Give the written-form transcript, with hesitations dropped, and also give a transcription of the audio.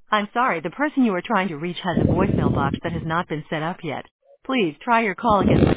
I'm sorry, the person you are trying to reach has a voicemail box that has not been set up yet. Please try your call again.